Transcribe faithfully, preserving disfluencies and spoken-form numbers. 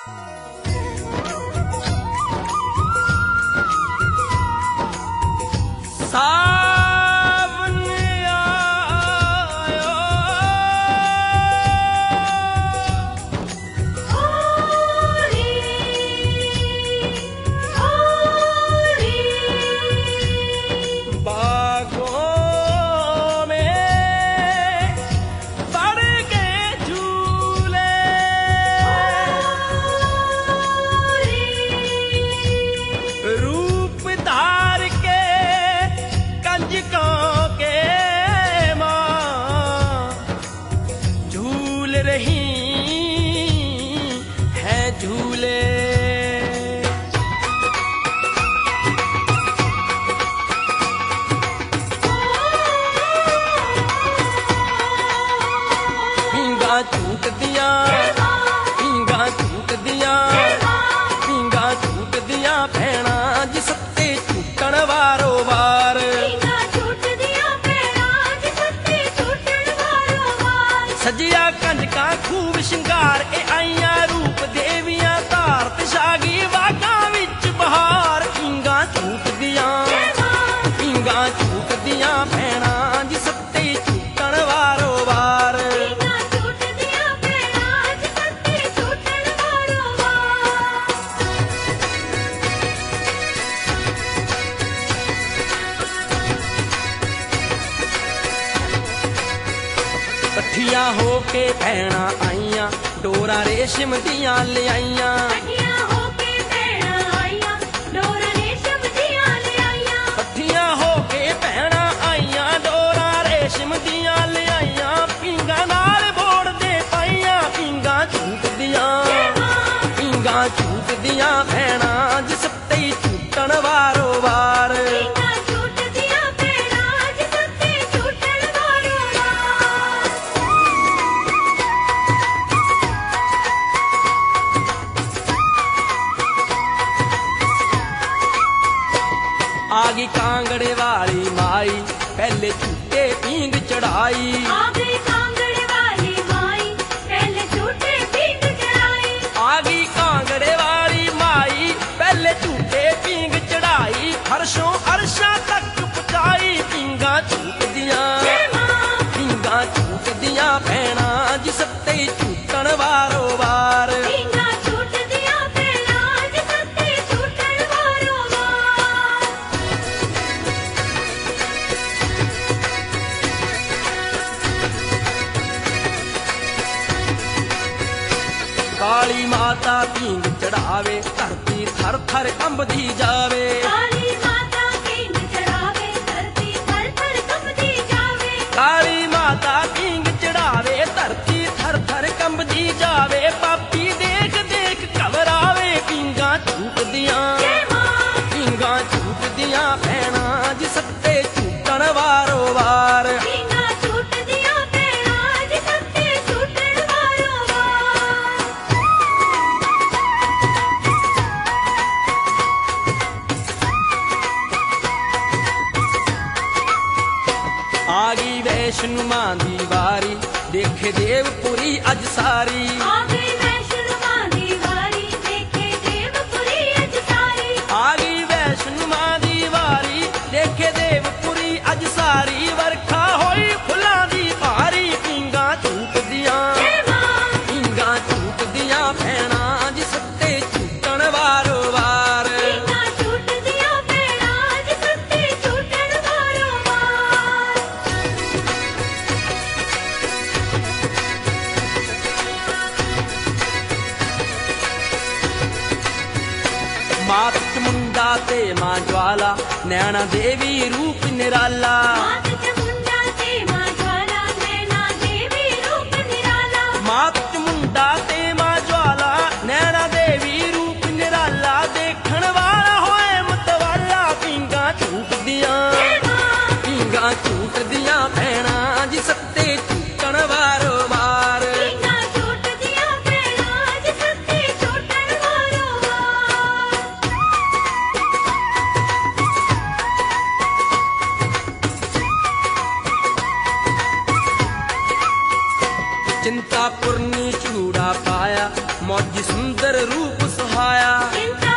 सावन आयो होरी होरी बागों में पड़ गए झूले रूप धार के कंजकों के माँ झूल रही है झूले पींगा झूट दिया पींगा झूट दिया पींगा झूट दिया भैणा जिस ते झूटण वारो वार पींगा झूट दिया भैणा जिस ते झूटण वारो वार सजिया कंजका खूब शिंगार ए आईया रूप देवियां धार ते छागी बागां विच बहार पींगा झूट दिया पींगा झूट दिया भैणा जिस ते झूटण वारो वार पींगा झूट दिया भैणा जिस ते झूटण वारो वार कट्ठियां होके भैणा आईयां डोरा रेशम दियां ले आईयां कठिया होके भैणा आईयां डोरा रेशम दियां ले आईयां कट्ठियां होके भैणा आईयां डोरा रेशम दियां ले आईयां पींगा नाल बोड़ दे पाईयां पींगा झूट दियां पींगा झूट दियां भैणा जिस ते झूटण वारो वार पींगा झूट दिया भैणा जिस ते झूटण वारो वार आगी कांगड़े वाली माई पहले झूठे पींग चढ़ाई आ गई कांगड़ वाली माई पहले झूठे पींग चढ़ाई आगी कांगड़े वाली माई पहले झूठे पींग चढ़ाई फरशों अरशा तक पहुंचाई पींगा झूट दिया पींगा झूट दिया भैणा जिस ते झूटण वारो वार पींगा झूट दिया भैणा जिस ते झूटण वारो वार काली माता पींग चढ़ावे धरती थर थर कंबदी जावे काली माता पींग चढ़ावे धरती थर थर कंबदी जावे काली माता पींग चढ़ावे धरती थर थर कंबदी जावे पापी देख देख घबरावे पींगा झूट दिया पींगा झूट दिया भैणा जिस ते झूटण वारो वार पींगा झूट दिया भैणा जिस ते झूटण वारो वार आगी वैष्णु मां दी वारी देखे देवपुरी अज सारी आ गई वैष्णो मां दी वारी देखे देवपुरी अज सारी आगी वैष्णु मां दी वारी देखे देवपुरी अज सारी वरखा होई फुलां दी भारी पींगा झूट दिया पींगा झूट दिया भैणा जिस ते झूटण वारो वार पींगा झूट दिया भैणा जिस ते झूटण वारो वार मात चमुंडा ते मां ज्वाला नैना देवी रूप निराला मात चमुंडा ते मां ज्वाला नैना देवी रूप निराला मात चमुंडा ते मां ज्वाला नैना देवी रूप निराला देखण वाला होए मतवाला पींगा झूट दिया पींगा झूट दिया भैणा जिस ते झूटण वारो वार पींगा झूट दिया भैणा जिस ते झूटण वारो वार चिंतापुरनी ਮੌਜੀ ਸੁੰਦਰ ਰੂਪ ਸੁਹਾਇਆ ਚਿੰਤਾ